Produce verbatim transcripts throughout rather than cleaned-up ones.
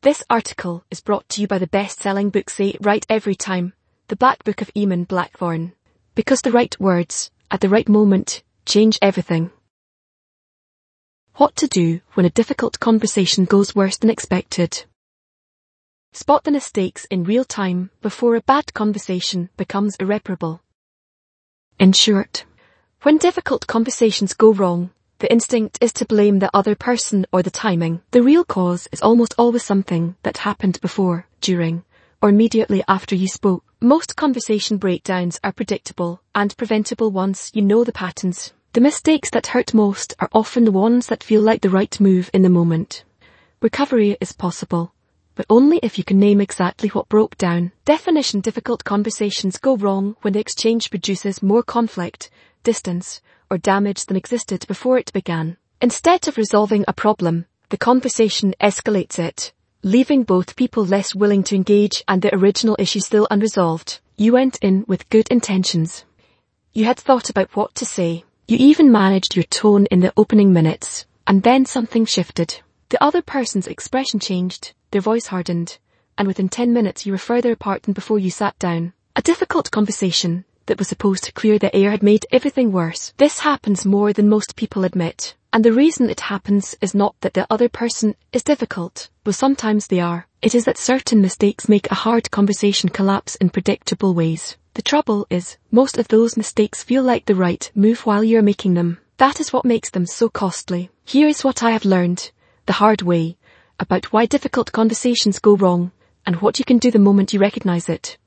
This article is brought to you by the best-selling book Say It Right Every Time, The Black Book of Eamon Blackthorne. Because the right words, at the right moment, change everything. What to do when a difficult conversation goes worse than expected. Spot the mistakes in real time before a bad conversation becomes irreparable. In short, when difficult conversations go wrong, the instinct is to blame the other person or the timing. The real cause is almost always something that happened before, during, or immediately after you spoke. Most conversation breakdowns are predictable and preventable once you know the patterns. The mistakes that hurt most are often the ones that feel like the right move in the moment. Recovery is possible, but only if you can name exactly what broke down. Definition: difficult conversations go wrong when the exchange produces more conflict, distance, or damage than existed before it began. Instead of resolving a problem, the conversation escalates it, leaving both people less willing to engage and the original issue still unresolved. You went in with good intentions. You had thought about what to say. You even managed your tone in the opening minutes, and then something shifted. The other person's expression changed, their voice hardened, and within ten minutes you were further apart than before you sat down. A difficult conversation that was supposed to clear the air had made everything worse. This happens more than most people admit, and the reason it happens is not that the other person is difficult, but sometimes they are. It is that certain mistakes make a hard conversation collapse in predictable ways. The trouble is, most of those mistakes feel like the right move while you're making them. That is what makes them so costly. Here is what I have learned, the hard way, about why difficult conversations go wrong, and what you can do the moment you recognize it.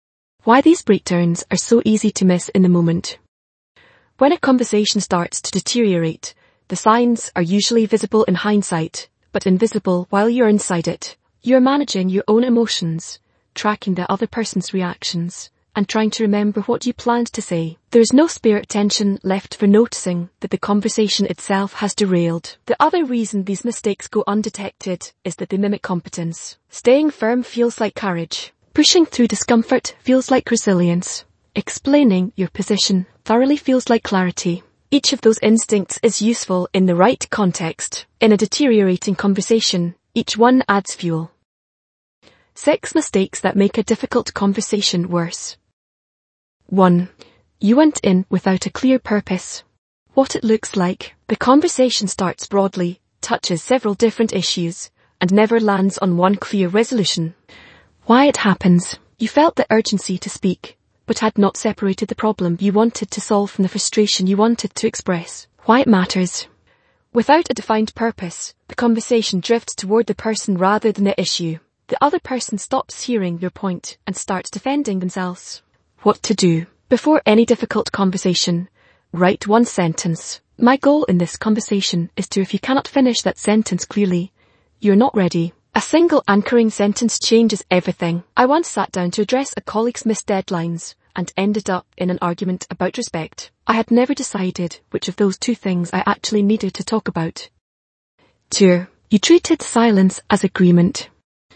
Why these breakdowns are so easy to miss in the moment. When a conversation starts to deteriorate, the signs are usually visible in hindsight, but invisible while you're inside it. You're managing your own emotions, tracking the other person's reactions, and trying to remember what you planned to say. There is no spare attention left for noticing that the conversation itself has derailed. The other reason these mistakes go undetected is that they mimic competence. Staying firm feels like courage. Pushing through discomfort feels like resilience. Explaining your position thoroughly feels like clarity. Each of those instincts is useful in the right context. In a deteriorating conversation, each one adds fuel. Six mistakes that make a difficult conversation worse. one. You went in without a clear purpose. What it looks like. The conversation starts broadly, touches several different issues, and never lands on one clear resolution. Why it happens. You felt the urgency to speak, but had not separated the problem you wanted to solve from the frustration you wanted to express. Why it matters. Without a defined purpose, the conversation drifts toward the person rather than the issue. The other person stops hearing your point and starts defending themselves. What to do. Before any difficult conversation, write one sentence. My goal in this conversation is to, if you cannot finish that sentence clearly, you're not ready. A single anchoring sentence changes everything. I once sat down to address a colleague's missed deadlines and ended up in an argument about respect. I had never decided which of those two things I actually needed to talk about. two. You treated silence as agreement.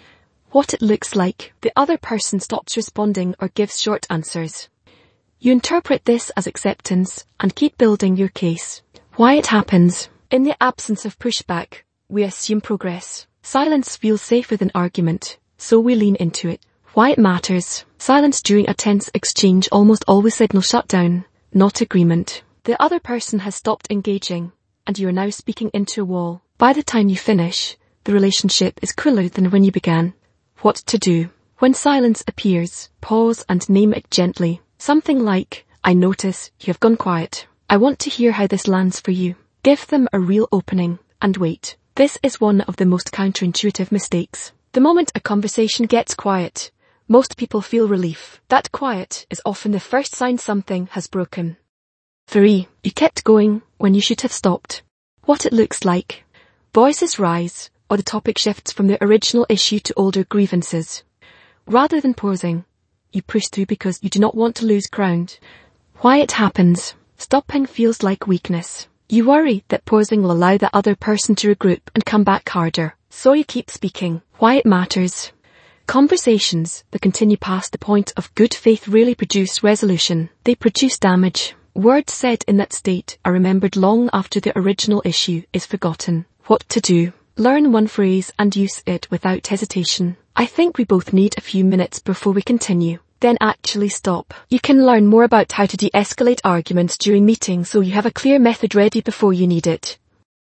What it looks like. The other person stops responding or gives short answers. You interpret this as acceptance and keep building your case. Why it happens. In the absence of pushback, we assume progress. Silence feels safer than argument, so we lean into it. Why it matters. Silence during a tense exchange almost always signals shutdown, not agreement. The other person has stopped engaging, and you are now speaking into a wall. By the time you finish, the relationship is cooler than when you began. What to do. When silence appears, pause and name it gently. Something like, I notice you have gone quiet. I want to hear how this lands for you. Give them a real opening, and wait. This is one of the most counterintuitive mistakes. The moment a conversation gets quiet, most people feel relief. That quiet is often the first sign something has broken. three. You kept going when you should have stopped. What it looks like. Voices rise, or the topic shifts from the original issue to older grievances. Rather than pausing, you push through because you do not want to lose ground. Why it happens. Stopping feels like weakness. You worry that pausing will allow the other person to regroup and come back harder, so you keep speaking. Why it matters. Conversations that continue past the point of good faith rarely produce resolution. They produce damage. Words said in that state are remembered long after the original issue is forgotten. What to do. Learn one phrase and use it without hesitation. I think we both need a few minutes before we continue. Then actually stop. You can learn more about how to de-escalate arguments during meetings so you have a clear method ready before you need it.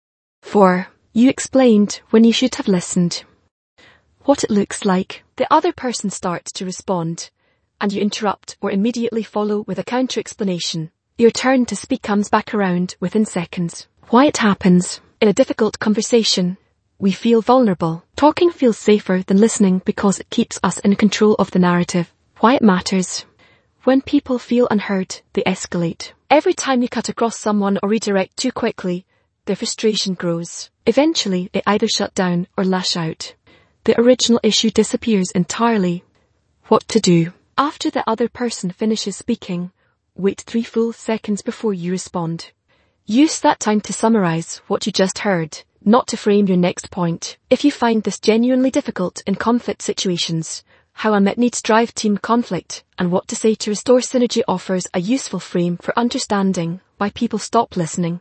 four. You explained when you should have listened. What it looks like. The other person starts to respond, and you interrupt or immediately follow with a counter-explanation. Your turn to speak comes back around within seconds. Why it happens. In a difficult conversation, we feel vulnerable. Talking feels safer than listening because it keeps us in control of the narrative. Why it matters. When people feel unheard, they escalate. Every time you cut across someone or redirect too quickly, their frustration grows. Eventually, they either shut down or lash out. The original issue disappears entirely. What to do. After the other person finishes speaking, wait three full seconds before you respond. Use that time to summarize what you just heard, not to frame your next point. If you find this genuinely difficult in conflict situations, How Unmet Needs Drive Team Conflict and What to Say to Restore Synergy offers a useful frame for understanding why people stop listening.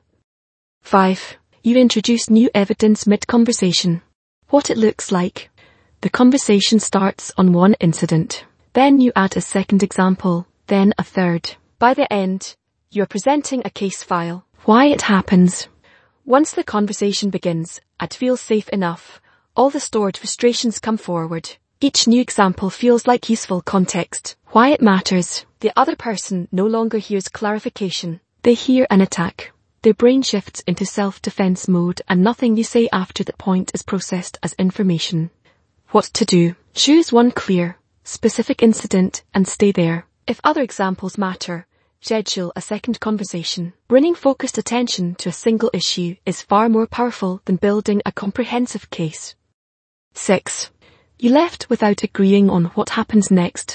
five. You introduce new evidence mid-conversation. What it looks like. The conversation starts on one incident. Then you add a second example, then a third. By the end, you're presenting a case file. Why it happens. Once the conversation begins, and feels safe enough, all the stored frustrations come forward. Each new example feels like useful context. Why it matters. The other person no longer hears clarification. They hear an attack. Their brain shifts into self-defense mode and nothing you say after that point is processed as information. What to do. Choose one clear, specific incident and stay there. If other examples matter, schedule a second conversation. Bringing focused attention to a single issue is far more powerful than building a comprehensive case. six. You left without agreeing on what happens next.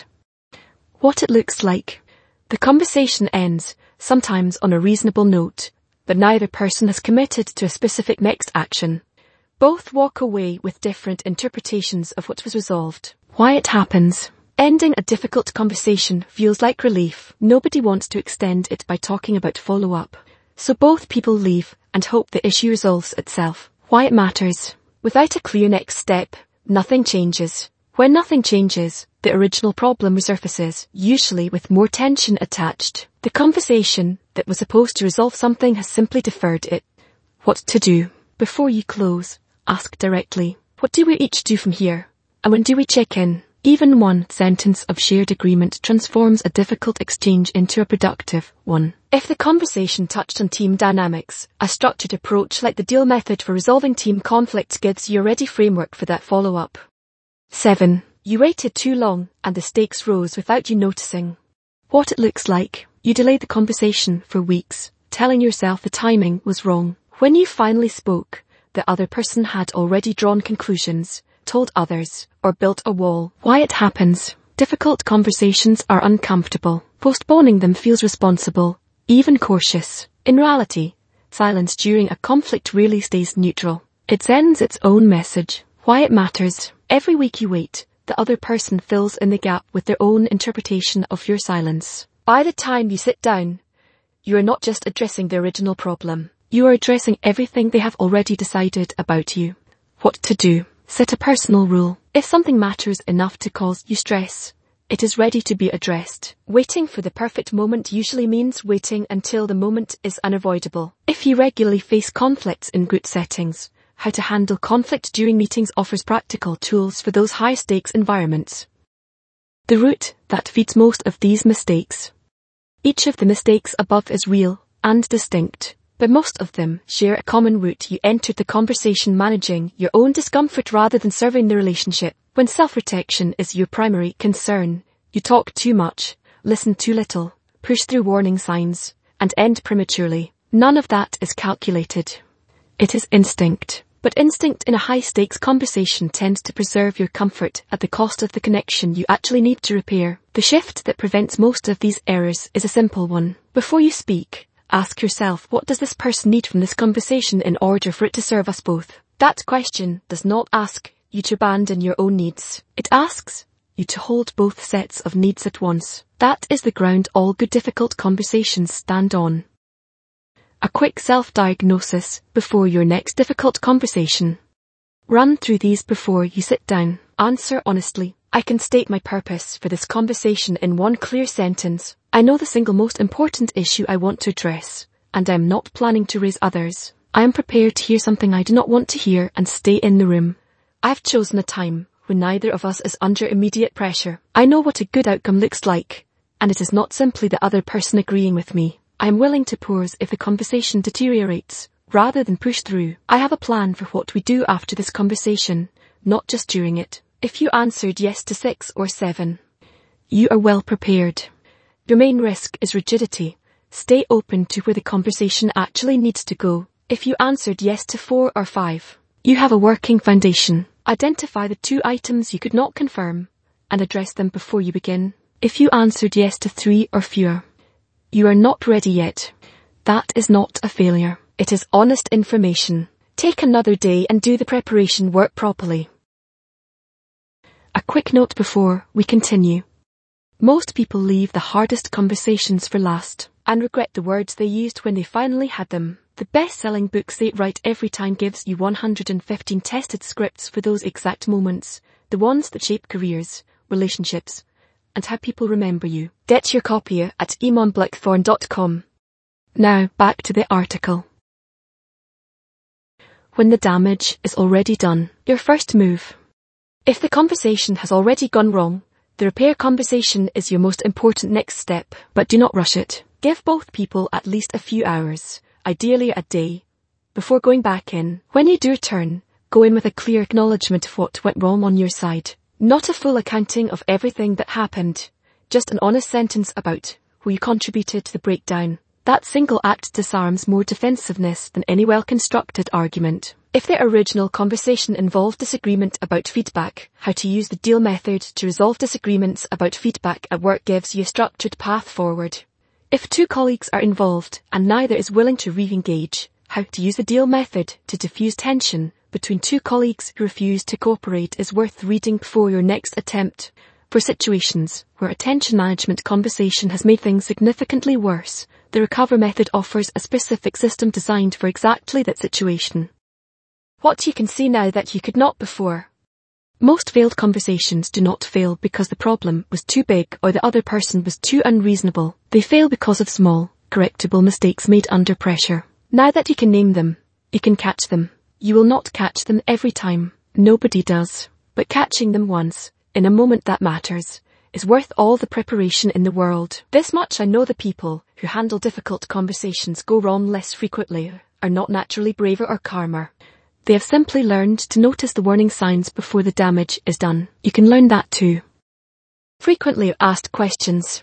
What it looks like. The conversation ends, sometimes on a reasonable note, but neither person has committed to a specific next action. Both walk away with different interpretations of what was resolved. Why it happens. Ending a difficult conversation feels like relief. Nobody wants to extend it by talking about follow-up. So both people leave and hope the issue resolves itself. Why it matters. Without a clear next step, nothing changes. When nothing changes, the original problem resurfaces, usually with more tension attached. The conversation that was supposed to resolve something has simply deferred it. What to do. Before you close, ask directly, what do we each do from here? And when do we check in? Even one sentence of shared agreement transforms a difficult exchange into a productive one. If the conversation touched on team dynamics, a structured approach like the DEAL method for resolving team conflicts gives you a ready framework for that follow-up. seven. You waited too long and the stakes rose without you noticing. What it looks like. You delayed the conversation for weeks, telling yourself the timing was wrong. When you finally spoke, the other person had already drawn conclusions, told others, or built a wall. Why it happens. Difficult conversations are uncomfortable. Postponing them feels responsible, even cautious. In reality, silence during a conflict really stays neutral. It sends its own message. Why it matters. Every week you wait, the other person fills in the gap with their own interpretation of your silence. By the time you sit down, you are not just addressing the original problem. You are addressing everything they have already decided about you. What to do. Set a personal rule. If something matters enough to cause you stress, it is ready to be addressed. Waiting for the perfect moment usually means waiting until the moment is unavoidable. If you regularly face conflicts in group settings, How to Handle Conflict During Meetings offers practical tools for those high-stakes environments. The root that feeds most of these mistakes. Each of the mistakes above is real and distinct, but most of them share a common root. You entered the conversation managing your own discomfort rather than serving the relationship. When self-protection is your primary concern, you talk too much, listen too little, push through warning signs, and end prematurely. None of that is calculated. It is instinct. But instinct in a high-stakes conversation tends to preserve your comfort at the cost of the connection you actually need to repair. The shift that prevents most of these errors is a simple one. Before you speak, ask yourself, what does this person need from this conversation in order for it to serve us both? That question does not ask you to abandon your own needs. It asks you to hold both sets of needs at once. That is the ground all good difficult conversations stand on. A quick self-diagnosis before your next difficult conversation. Run through these before you sit down. Answer honestly. I can state my purpose for this conversation in one clear sentence. I know the single most important issue I want to address, and I am not planning to raise others. I am prepared to hear something I do not want to hear and stay in the room. I have chosen a time when neither of us is under immediate pressure. I know what a good outcome looks like, and it is not simply the other person agreeing with me. I am willing to pause if the conversation deteriorates, rather than push through. I have a plan for what we do after this conversation, not just during it. If you answered yes to six or seven, you are well prepared. Your main risk is rigidity. Stay open to where the conversation actually needs to go. If you answered yes to four or five, you have a working foundation. Identify the two items you could not confirm and address them before you begin. If you answered yes to three or fewer, you are not ready yet. That is not a failure. It is honest information. Take another day and do the preparation work properly. A quick note before we continue. Most people leave the hardest conversations for last and regret the words they used when they finally had them. The best-selling book Say It Right Every Time gives you one hundred fifteen tested scripts for those exact moments, the ones that shape careers, relationships, and how people remember you. Get your copy at eamon blackthorne dot com. Now, back to the article. When the damage is already done, your first move. If the conversation has already gone wrong, the repair conversation is your most important next step, but do not rush it. Give both people at least a few hours, ideally a day, before going back in. When you do return, go in with a clear acknowledgement of what went wrong on your side. Not a full accounting of everything that happened, just an honest sentence about who you contributed to the breakdown. That single act disarms more defensiveness than any well-constructed argument. If the original conversation involved disagreement about feedback, how to use the deal method to resolve disagreements about feedback at work gives you a structured path forward. If two colleagues are involved and neither is willing to re-engage, how to use the deal method to diffuse tension between two colleagues who refuse to cooperate is worth reading before your next attempt. For situations where a tension management conversation has made things significantly worse, the Recover method offers a specific system designed for exactly that situation. What you can see now that you could not before. Most failed conversations do not fail because the problem was too big or the other person was too unreasonable. They fail because of small, correctable mistakes made under pressure. Now that you can name them, you can catch them. You will not catch them every time. Nobody does. But catching them once, in a moment that matters, is worth all the preparation in the world. This much I know: the people who handle difficult conversations go wrong less frequently, are not naturally braver or calmer. They have simply learned to notice the warning signs before the damage is done. You can learn that too. Frequently asked questions.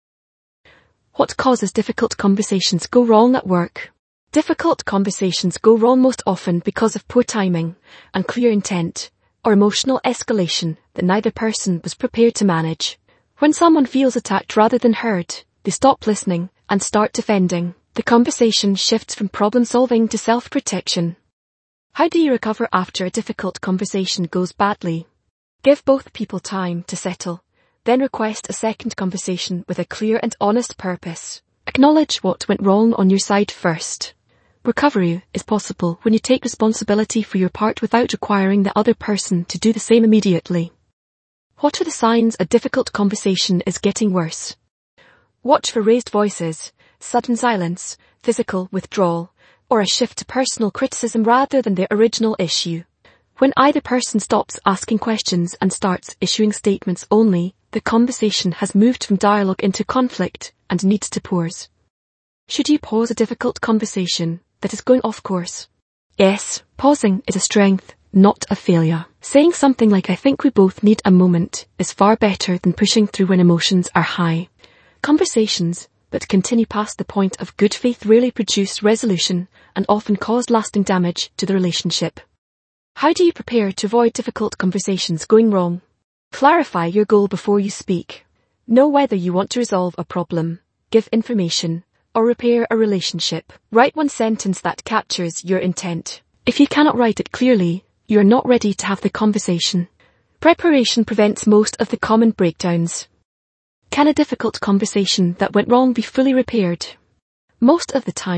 What causes difficult conversations go wrong at work? Difficult conversations go wrong most often because of poor timing, unclear intent, or emotional escalation that neither person was prepared to manage. When someone feels attacked rather than heard, they stop listening and start defending. The conversation shifts from problem solving to self-protection. How do you recover after a difficult conversation goes badly? Give both people time to settle, then request a second conversation with a clear and honest purpose. Acknowledge what went wrong on your side first. Recovery is possible when you take responsibility for your part without requiring the other person to do the same immediately. What are the signs a difficult conversation is getting worse? Watch for raised voices, sudden silence, physical withdrawal, or a shift to personal criticism rather than the original issue. When either person stops asking questions and starts issuing statements only, the conversation has moved from dialogue into conflict and needs to pause. Should you pause a difficult conversation that is going off course? Yes, pausing is a strength, not a failure. Saying something like "I think we both need a moment" is far better than pushing through when emotions are high. Conversations that continue past the point of good faith rarely produce resolution and often cause lasting damage to the relationship. How do you prepare to avoid difficult conversations going wrong? Clarify your goal before you speak. Know whether you want to resolve a problem, give information, or repair a relationship. Write one sentence that captures your intent. If you cannot write it clearly, you are not ready to have the conversation. Preparation prevents most of the common breakdowns. Can a difficult conversation that went wrong be fully repaired? Most of the time,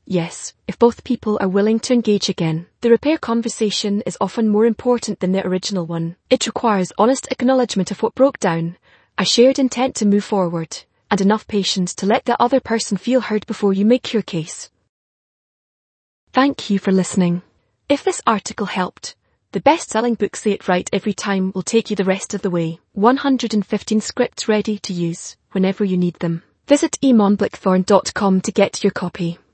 yes, if both people are willing to engage again. The repair conversation is often more important than the original one. It requires honest acknowledgement of what broke down, a shared intent to move forward, and enough patience to let the other person feel heard before you make your case. Thank you for listening. If this article helped, the best-selling book Say It Right Every Time will take you the rest of the way. one hundred fifteen scripts ready to use whenever you need them. Visit eamon blackthorne dot com to get your copy.